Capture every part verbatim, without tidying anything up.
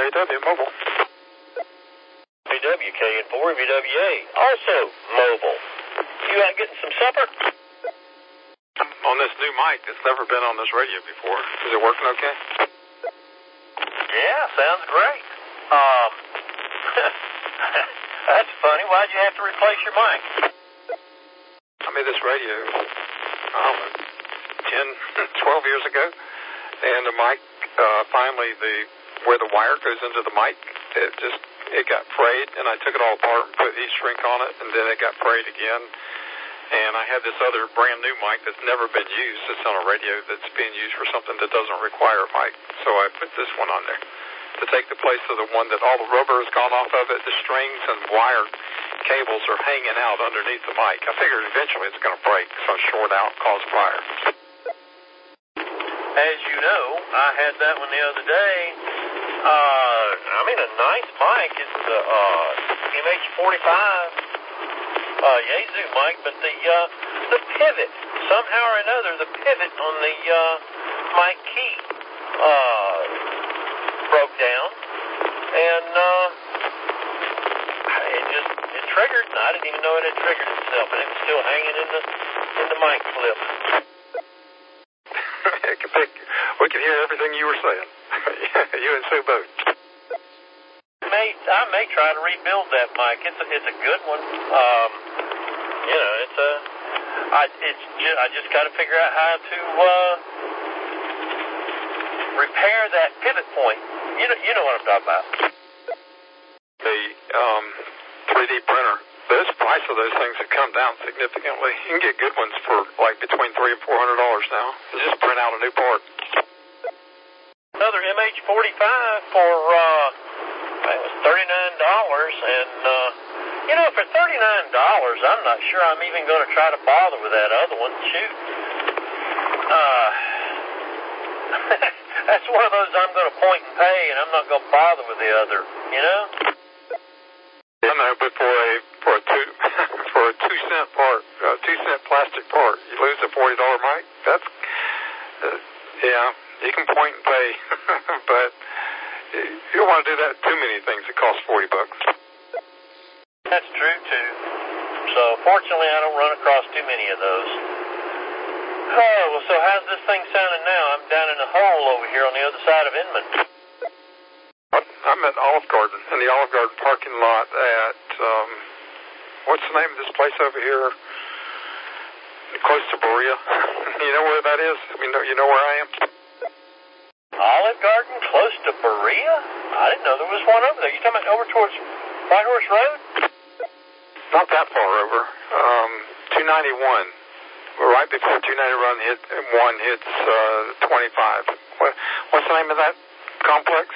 A W Mobile. V W K and four, V W A, also mobile. You out getting some supper? On this new mic that's never been on this radio before. Is it working okay? Yeah, sounds great. Um, that's funny. Why'd you have to replace your mic? I made this radio, I don't know, ten, twelve years ago, and the mic, uh, finally, the where the wire goes into the mic, it just, it got frayed, and I took it all apart and put heat shrink on it, and then it got frayed again. And I had this other brand new mic that's never been used. It's on a radio that's being used for something that doesn't require a mic. So I put this one on there to take the place of the one that all the rubber has gone off of it. The strings and wire cables are hanging out underneath the mic. I figured eventually it's going to break, so short out, cause fire. As you know, I had that one the other day. Uh, I mean, a nice mic. It's the uh, M H forty-five. Uh, Yaesu mic, but the uh, the pivot, somehow or another, the pivot on the uh, mic key uh, broke down, and uh, it just it triggered. And I didn't even know it had triggered itself, and it was still hanging in the in the mic clip. We could hear everything you were saying. You and Sue both. May, I may try to rebuild that mic. It's a, it's a good one. Um, you know, it's a. I it's just, I just got to figure out how to uh, repair that pivot point. You know, you know what I'm talking about. The um, three D printer. Those price of those things have come down significantly. You can get good ones for like between three and four hundred dollars now. You just print out a new part. Another M H forty-five for uh, it was thirty-nine dollars, and uh, you know, for thirty-nine dollars, I'm not sure I'm even going to try to bother with that other one. Shoot, uh, that's one of those I'm going to point and pay, and I'm not going to bother with the other. You know. I know, but for a for a two for a two cent part, a two cent plastic part, you lose a forty dollar mic. That's uh, yeah. You can point and pay, but you don't want to do that too many things that cost forty bucks. That's true too. So fortunately, I don't run across too many of those. Oh well, so how's this thing sounding now? I'm down in a hole over here on the other side of Inman. I'm at Olive Garden, in the Olive Garden parking lot at, um, what's the name of this place over here? Close to Berea. You know where that is? I mean, you know where I am? Olive Garden, close to Berea? I didn't know there was one over there. You talking about over towards White Horse Road? Not that far over. Um, two ninety-one. Right before two ninety-one hit, one hits uh, twenty-five. What, what's the name of that complex?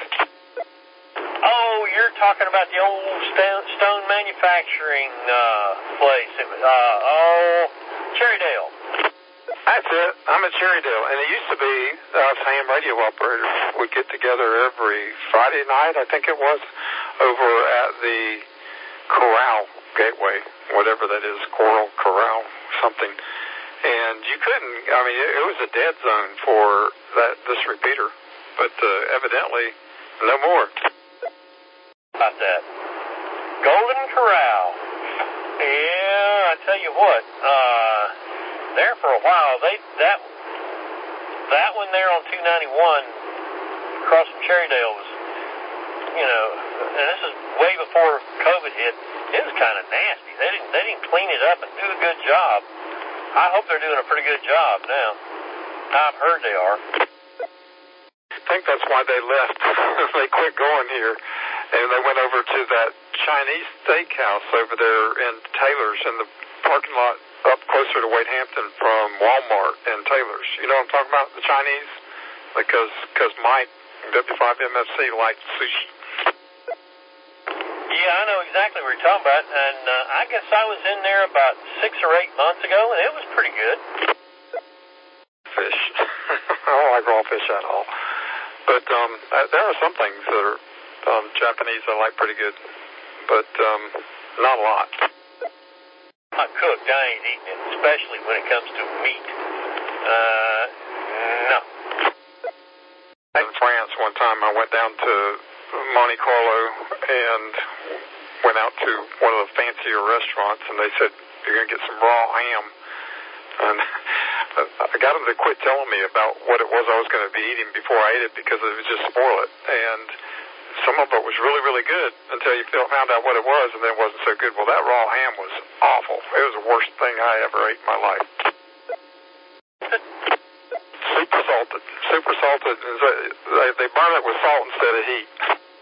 Oh, you're talking about the old stone, stone manufacturing uh, place. It was, uh, oh, Cherrydale. That's it. I'm at Cherrydale. And it used to be us ham radio operators would get together every Friday night, I think it was, over at the Corral Gateway, whatever that is, Coral Corral, something. And you couldn't, I mean, it, it was a dead zone for that this repeater. But uh, evidently, no more. About that. Golden Corral. Yeah, I tell you what, uh, there for a while, they that that one there on two ninety-one across from Cherrydale was, you know, and this is way before COVID hit. It was kind of nasty. They didn't they didn't clean it up and do a good job. I hope they're doing a pretty good job now. I've heard they are. I think that's why they left. They quit going here. And they went over to that Chinese steakhouse over there in Taylor's in the parking lot up closer to Wade Hampton from Walmart and Taylor's. You know what I'm talking about? The Chinese? Because cause Mike, W five M F C, liked sushi. Yeah, I know exactly what you're talking about. And uh, I guess I was in there about six or eight months ago, and it was pretty good. Fish. I don't like raw fish at all. But um, there are some things that are Um, Japanese I like pretty good, but um, not a lot. Not cooked, I ain't eating it, especially when it comes to meat. Uh, no. In France one time I went down to Monte Carlo and went out to one of the fancier restaurants, and they said, you're going to get some raw ham. And I got them to quit telling me about what it was I was going to be eating before I ate it because it would just spoil it. And some of it was really, really good until you found out what it was, and then it wasn't so good. Well, that raw ham was awful. It was the worst thing I ever ate in my life. Super salted. Super salted. They, they burn it with salt instead of heat.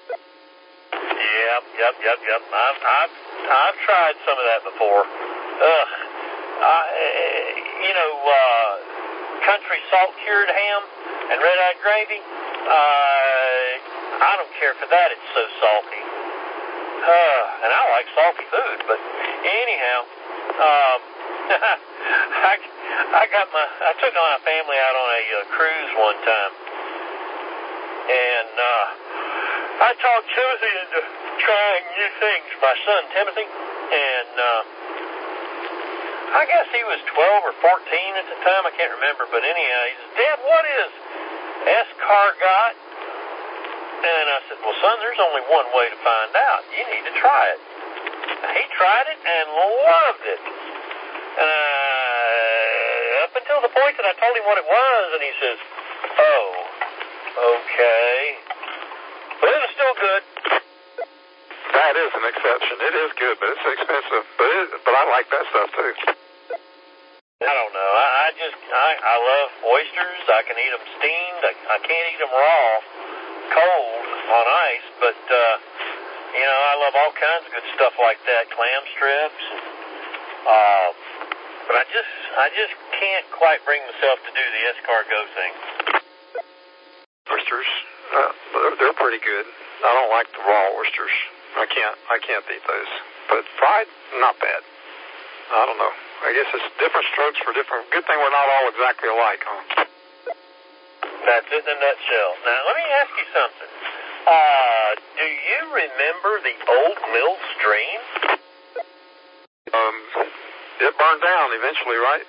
Yep, yep, yep, yep. I've, I've, I've tried some of that before. Ugh. I, you know, uh, country salt-cured ham and red-eyed gravy, uh, I don't care for that. It's so salty. Uh, and I like salty food, but anyhow, um, I, I got my, I took my family out on a uh, cruise one time, and uh, I talked Timothy into trying new things. My son Timothy, and uh, I guess he was twelve or fourteen at the time. I can't remember, but anyhow, he says, Dad, what is escargot? And I said, well, son, there's only one way to find out. You need to try it. And he tried it and loved it. And uh, up until the point that I told him what it was, and he says, oh, okay. But it was still good. That is an exception. It is good, but it's expensive. But it, but I like that stuff, too. I don't know. I, I just, I, I love oysters. I can eat them steamed. I, I can't eat them raw, cold, on ice. But, uh, you know, I love all kinds of good stuff like that. Clam strips. Uh, but I just, I just can't quite bring myself to do the escargot thing. Oysters, uh, they're, they're pretty good. I don't like the raw oysters. I can't, I can't eat those. But fried, not bad. I don't know. I guess it's different strokes for different. Good thing we're not all exactly alike, huh? That's it in a nutshell. Now, let me ask you something. Uh, do you remember the old mill stream? Um, it burned down eventually, right?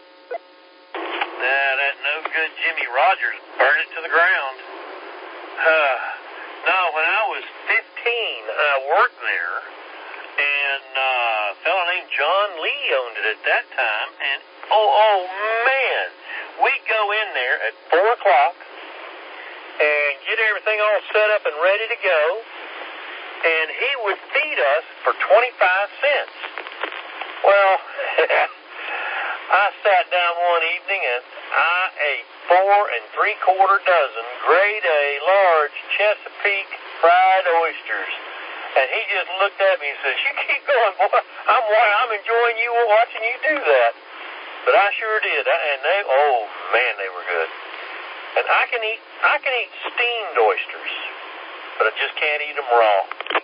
Nah, that no good Jimmy Rogers burned it to the ground. Uh, no, when I was fifteen, I worked there, and uh, a fellow named John Lee owned it at that time, and oh, oh man, we'd go in there at four o'clock and get everything all set up and ready to go, and he would feed us for twenty-five cents. Well, I sat down one evening and I ate four and three quarter dozen grade A large Chesapeake fried oysters. And he just looked at me and says, you keep going, boy. I'm, I'm enjoying you watching you do that. But I sure did. And they, oh man, they were good. And I can eat, I can eat steamed oysters, but I just can't eat them raw.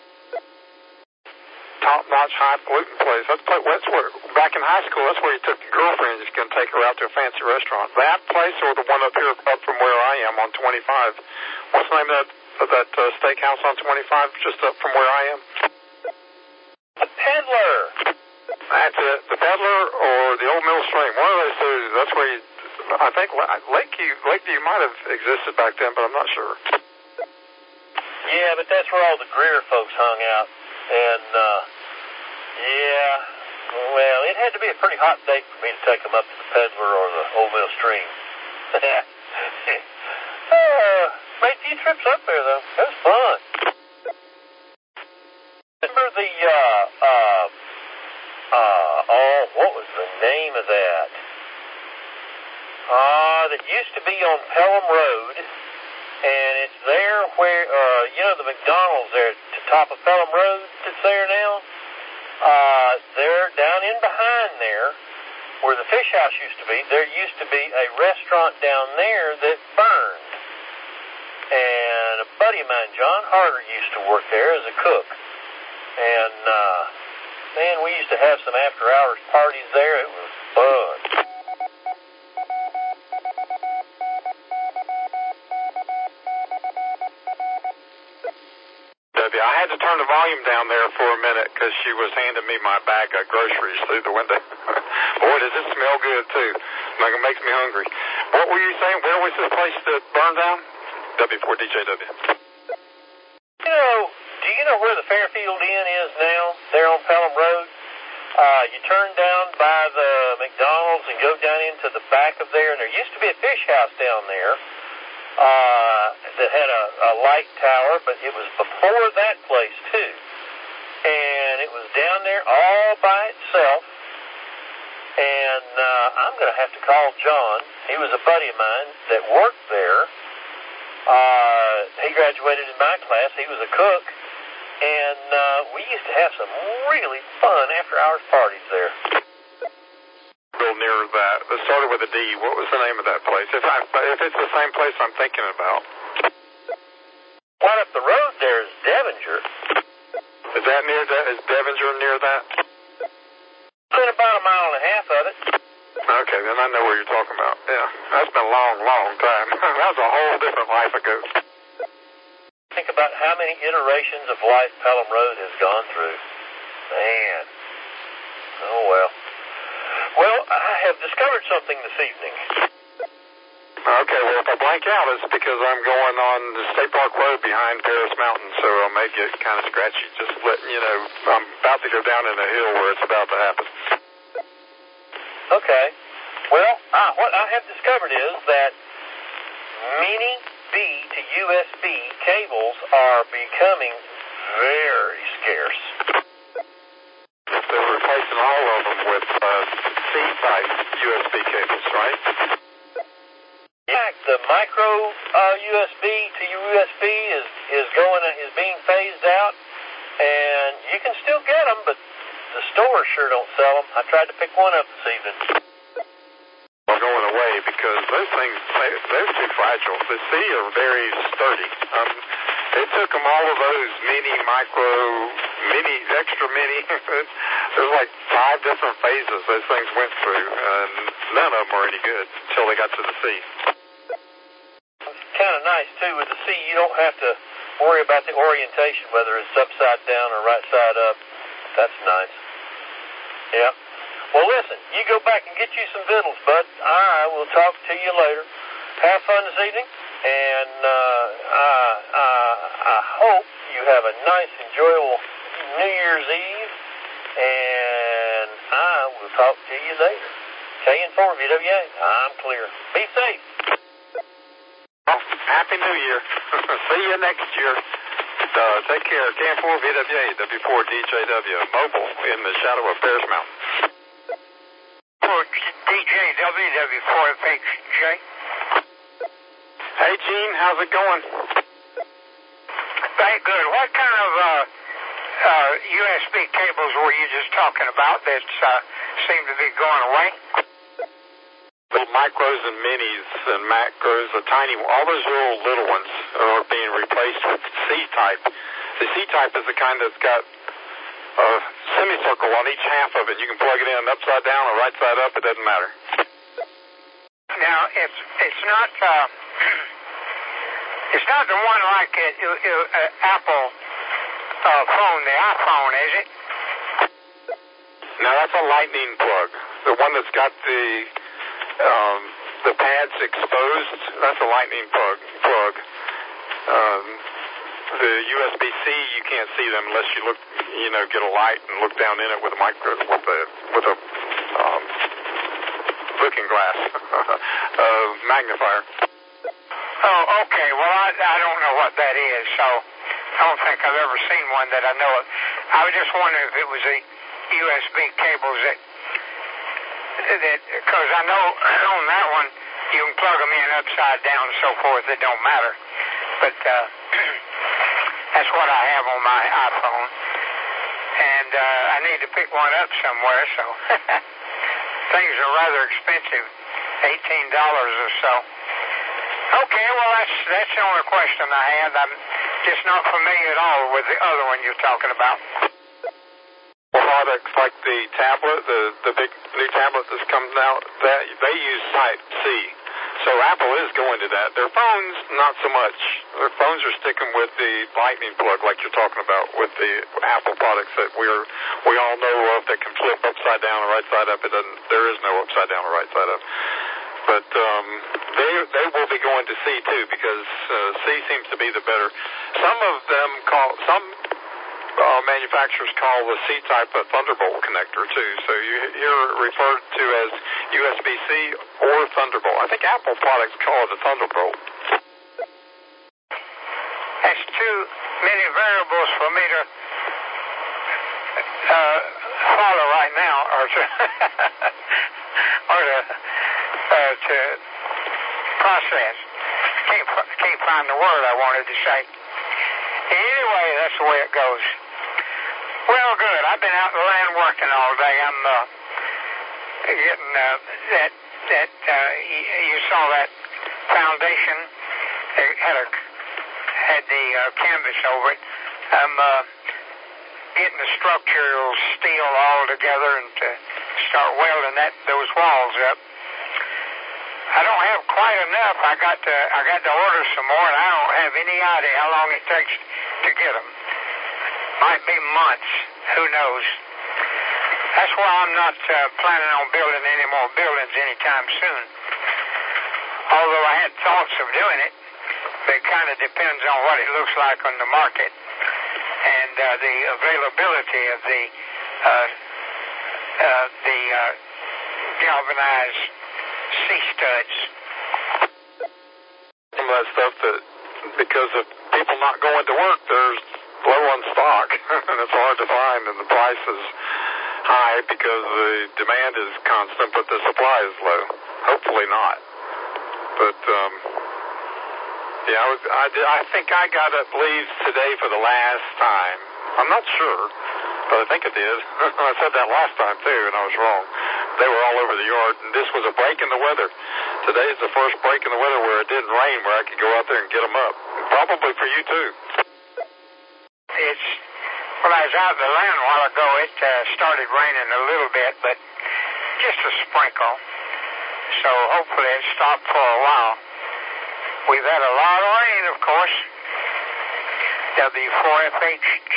Top-notch, highfalutin place. That's, place. That's where, back in high school, that's where you took your girlfriend. You're going to take her out to a fancy restaurant. That place or the one up here up from where I am on twenty-five? What's the name of that, of that uh, steakhouse on twenty-five just up from where I am? The Peddler. That's it. The Peddler or the Old Mill Stream. One of those two. That's where you, I think Lakeview, Lakeview might have existed back then, but I'm not sure. Yeah, but that's where all the Greer folks hung out. And, uh, yeah, well, it had to be a pretty hot day for me to take them up to the Peddler or the Old Mill Stream. uh, made a few trips up there, though. It was fun. Remember the, uh, uh, uh, oh, what was the name of that? Uh, that used to be on Pelham Road. And it's there where, uh, you know, the McDonald's there at the top of Pelham Road that's there now? Uh, there, down in behind there, where the fish house used to be, there used to be a restaurant down there that burned. And a buddy of mine, John Harder, used to work there as a cook. And, uh, man, we used to have some after-hours parties there. It was fun. I had to turn the volume down there for a minute because she was handing me my bag of groceries through the window. Boy, does it smell good, too. Like, it makes me hungry. What were you saying? Where was this place that burned down? W four D J W. You know, know where the Fairfield Inn is now, there on Pelham Road? Uh, you turn down by the McDonald's and go down into the back of there, and there used to be a fish house down there uh, that had a, a light tower, but it was before that place, too. And it was down there all by itself. And uh, I'm going to have to call John. He was a buddy of mine that worked there. Uh, he graduated in my class. He was a cook. And uh, we used to have some really fun after-hours parties there. Real near that. It started with a D. What was the name of that place? If, I, if it's the same place I'm thinking about. Right up the road there is Devinger. Is that near that? Is Devinger near that? Within about a mile and a half of it. Okay, then I know where you're talking about. Yeah, that's been a long, long time. That was a whole different life ago. Think about how many iterations of life Pelham Road has gone through. Man. Oh, well. Well, I have discovered something this evening. Okay, well, if I blank out, it's because I'm going on the State Park Road behind Paris Mountain, so I may get kind of scratchy. Just letting you know, I'm about to go down in a hill where it's about to happen. Okay. Well, ah, what I have discovered is that mini B to U S B cables are becoming very scarce. They're replacing all of them with uh, C-type U S B cables, right? Yeah, the micro uh, U S B to U S B is is going is being phased out, and you can still get them, but the stores sure don't sell them. I tried to pick one up this evening. Well, going away because those things they, they're too fragile. The C are very sturdy. Um, it took them all of those mini, micro, mini, extra mini. There's like five different phases those things went through, and none of them are any good until they got to the C. Kind of nice, too. With the C, you don't have to worry about the orientation, whether it's upside down or right side up. That's nice. Yeah. Well, listen, you go back and get you some victuals, bud. I will talk to you later. Have fun this evening, and uh, I, I, I hope you have a nice, enjoyable New Year's Eve, and I will talk to you later. K N four V W A, I'm clear. Be safe. Well, Happy New Year. See you next year. Uh, take care. K N four V W A, W four D J W, mobile in the shadow of Bears Mountain. For D J W, W four F H J. Hey, Gene, how's it going? Very good. What kind of uh, uh, U S B cables were you just talking about that uh, seem to be going away? Little micros and minis and macros, the tiny, all those little little ones are being replaced with C-type. The C-type is the kind that's got a semicircle on each half of it. You can plug it in upside down or right side up. It doesn't matter. Now, it's it's not uh, it's not the one like it, it, it, uh, Apple uh, phone, the iPhone, is it? No, that's a lightning plug. The one that's got the um, the pads exposed, that's a lightning plug. Plug. Um, the U S B C, you can't see them unless you look, you know, get a light and look down in it with a micro, with a with a um, looking glass, uh, magnifier. Oh, okay. Well, I, I don't know what that is, so I don't think I've ever seen one that I know of. I was just wondering if it was a U S B cables that, that because I know on that one you can plug them in upside down and so forth. It don't matter. But uh, that's what I have on my iPhone. And uh, I need to pick one up somewhere, so things are rather expensive, eighteen dollars or so. Okay, well, that's that's the only question I have. I'm just not familiar at all with the other one you're talking about. Products like the tablet, the, the big new tablet that's coming out, that they use Type C. So Apple is going to that. Their phones, not so much. Their phones are sticking with the lightning plug like you're talking about with the Apple products that we're, we all know of that can flip upside down or right side up. It doesn't, there is no upside down or right side up. But um, they they will be going to C too because uh, C seems to be the better. Some of them call some manufacturers call the C-type a Thunderbolt connector, too. So you hear it referred to as U S B C or Thunderbolt. I think Apple products call it a Thunderbolt. That's too many variables for me to uh, follow right now, or to, or to, uh, to process. Can't, can't find the word I wanted to say. Anyway, that's the way it goes. Well, good. I've been out in the land working all day. I'm uh, getting uh, that, that uh, you, you saw that foundation. They had a had the uh, canvas over it. I'm uh, getting the structural steel all together and to start welding that those walls up. I don't have quite enough. I got to I got to order some more, and I don't have any idea how long it takes to get them. Might be months. Who knows? That's why I'm not uh, planning on building any more buildings anytime soon. Although I had thoughts of doing it, but it kind of depends on what it looks like on the market and uh, the availability of the uh, uh, the uh, galvanized C-studs. Some of that stuff that, because of people not going to work, there's low on stock, and it's hard to find, and the price is high because the demand is constant, but the supply is low. Hopefully not. But, um, yeah, I, was, I, did, I think I got up leaves today for the last time. I'm not sure, but I think I did. I said that last time, too, and I was wrong. They were all over the yard, and this was a break in the weather. Today is the first break in the weather where it didn't rain, where I could go out there and get them up. Probably for you, too. It's, when I was out in the land a while ago, it uh, started raining a little bit, but just a sprinkle. So hopefully it stopped for a while. We've had a lot of rain, of course. W four F H J.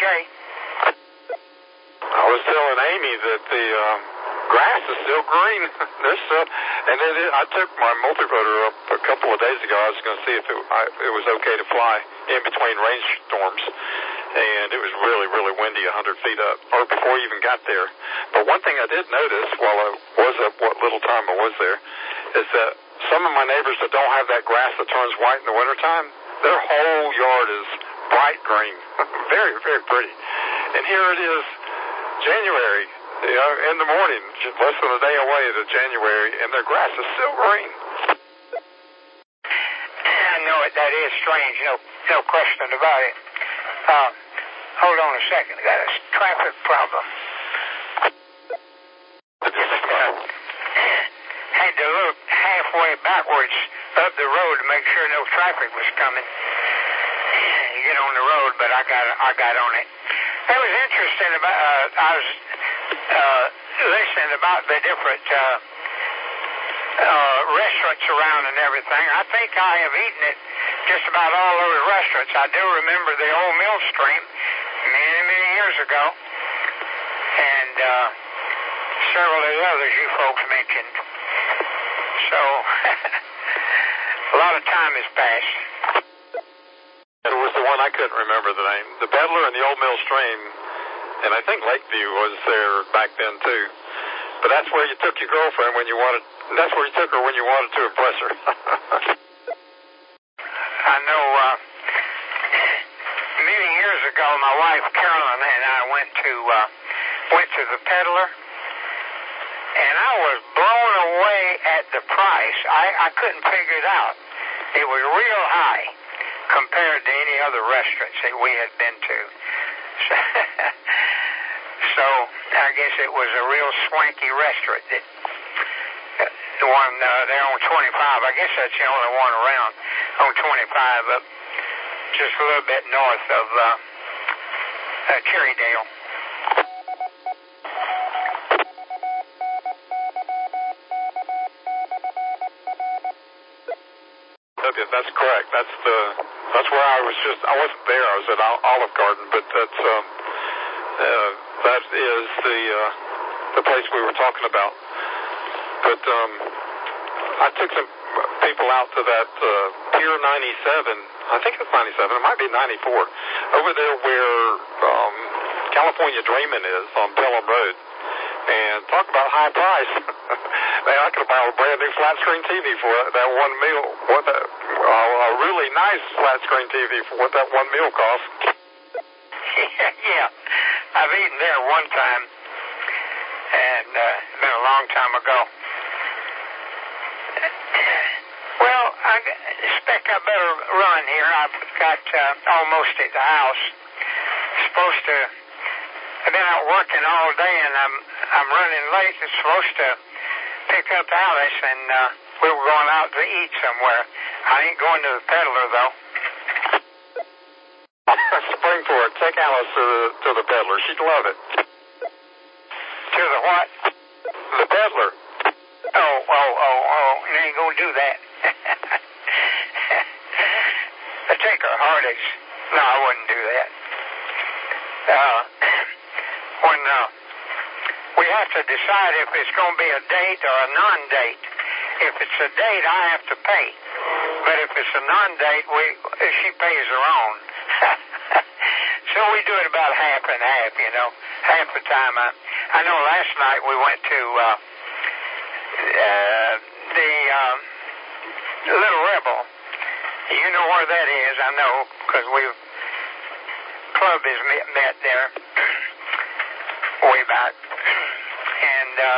I was telling Amy that the uh, grass is still green. There's still, and it, I took my multirotor up a couple of days ago. I was going to see if it, I, it was okay to fly in between rainstorms. And it was really, really windy one hundred feet up, or before you even got there. But one thing I did notice while I was up, what little time I was there, is that some of my neighbors that don't have that grass that turns white in the wintertime, their whole yard is bright green. Very, very pretty. And here it is, January, you know, in the morning, just less than a day away to January, and their grass is still green. I know it. That is strange. No, no question about it. Uh, hold on a second. I got a traffic problem. Uh, had to look halfway backwards up the road to make sure no traffic was coming. You get on the road, but I got I got on it. It was interesting about. Uh, I was uh, listening about the different uh, uh, restaurants around and everything. I think I have eaten it just about all those restaurants. I do remember the old Millstream many, many years ago, and uh, several of the others you folks mentioned. So, a lot of time has passed. It was the one I couldn't remember the name. The Peddler and the Old Millstream, and I think Lakeview was there back then, too. But that's where you took your girlfriend when you wanted, that's where you took her when you wanted to impress her. I know uh, many years ago, my wife Carolyn and I went to uh, went to the Peddler, and I was blown away at the price. I, I couldn't figure it out. It was real high compared to any other restaurants that we had been to. So, so I guess it was a real swanky restaurant. That, the one uh, there on twenty-five, I guess that's the only one around on twenty-five, up just a little bit north of uh, uh, Cherrydale. That's correct. That's the that's where I was just. I wasn't there. I was at Olive Garden, but that's um, uh, that is the uh, the place we were talking about. But um, I took some people out to that uh, Pier ninety-seven. I think it's ninety-seven. It might be ninety-four. Over there where um, California Dreamin' is on Pelham Road. And talk about high price. Man, I could buy a brand new flat screen T V for that one meal. What a, a really nice flat screen T V for what that one meal costs. Yeah, yeah. I've eaten there one time, and uh, it's been a long time ago. Well, I expect I better run here. I've got uh, almost at the house. Supposed to. I've been out working all day, and I'm I'm running late. It's supposed to pick up Alice, and uh, we were going out to eat somewhere. I ain't going to the peddler though. Spring for it. Take Alice to the, to the peddler. She'd love it. To the what? The peddler. Oh, oh, oh, oh! You ain't gonna do that. I take her Hardee's. No, I wouldn't do that. Uh, when uh, we have to decide if it's going to be a date or a non-date. If it's a date, I have to pay. But if it's a non-date, we she pays her own. So we do it about half and half, you know. Half the time. I, I know last night we went to uh, uh, the uh, Little Rebel. You know where that is, I know, because we've club is met, met there way back. And uh,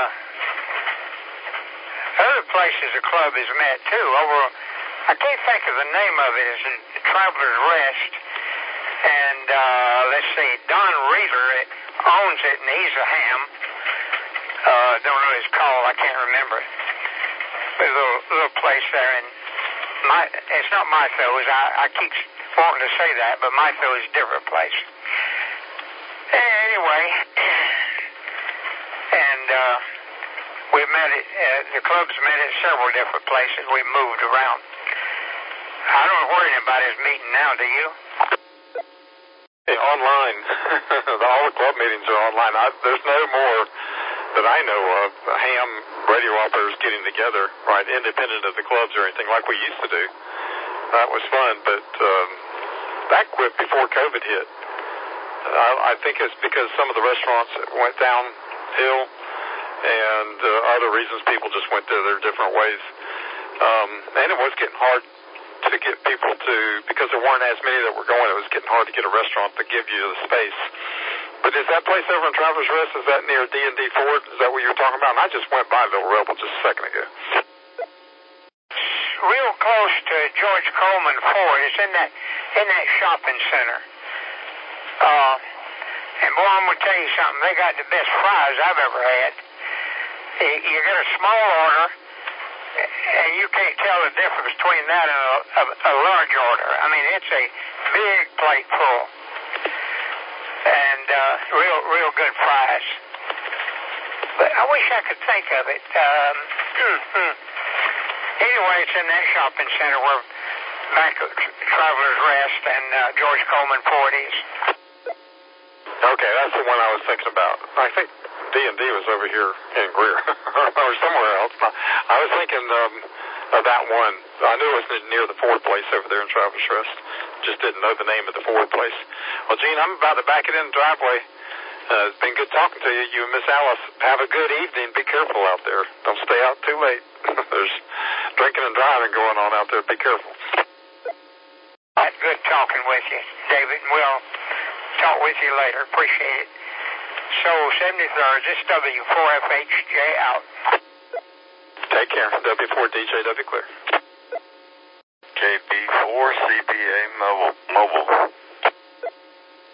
other places the club is met too. Over, I can't think of the name of it. It's Traveler's Rest. And uh, let's see, Don Reeder it owns it, and he's a ham. Uh, don't know what it's called. I can't remember. There's a little, little place there, and my, it's not Mytho's. I, I keep wanting to say that, but Mytho's is a different place. Anyway, and uh, we met it. Uh, the club's met at several different places. We moved around. I don't know where anybody's meeting now. Do you? Yeah, online. All the club meetings are online. I, there's no more that I know of ham radio operators getting together, right, independent of the clubs or anything like we used to do. That was fun, but um, back with before COVID hit, I, I think it's because some of the restaurants went downhill, and uh, other reasons people just went to their different ways. Um, and it was getting hard to get people to, because there weren't as many that were going, it was getting hard to get a restaurant to give you the space. But is that place over in Travelers Rest, is that near D and D Ford? Is that what you were talking about? And I just went by Little Rebel just a second ago. Real close to George Coleman Ford. It's in that in that shopping center. Uh, and boy, I'm gonna tell you something. They got the best fries I've ever had. You, you get a small order, and you can't tell the difference between that and a, a, a large order. I mean, it's a big plate full, and uh, real real good fries. But I wish I could think of it. Um, anyway, it's in that shopping center where back at Travelers Rest and uh, George Coleman Ford is. Okay, that's the one I was thinking about. I think D and D was over here in Greer or somewhere else. I was thinking um, of that one. I knew it was near the Ford place over there in Travelers Rest. Just didn't know the name of the Ford place. Well, Gene, I'm about to back it in the driveway. Uh, it's been good talking to you. You and Miss Alice, have a good evening. Be careful out there. Don't stay out too late. There's drinking and driving going on out there. Be careful. That's good talking with you, David. We'll talk with you later. Appreciate it. So, seventy-third, this is W four F H J out. Take care. W four D J W clear. K B four C B A mobile. mobile.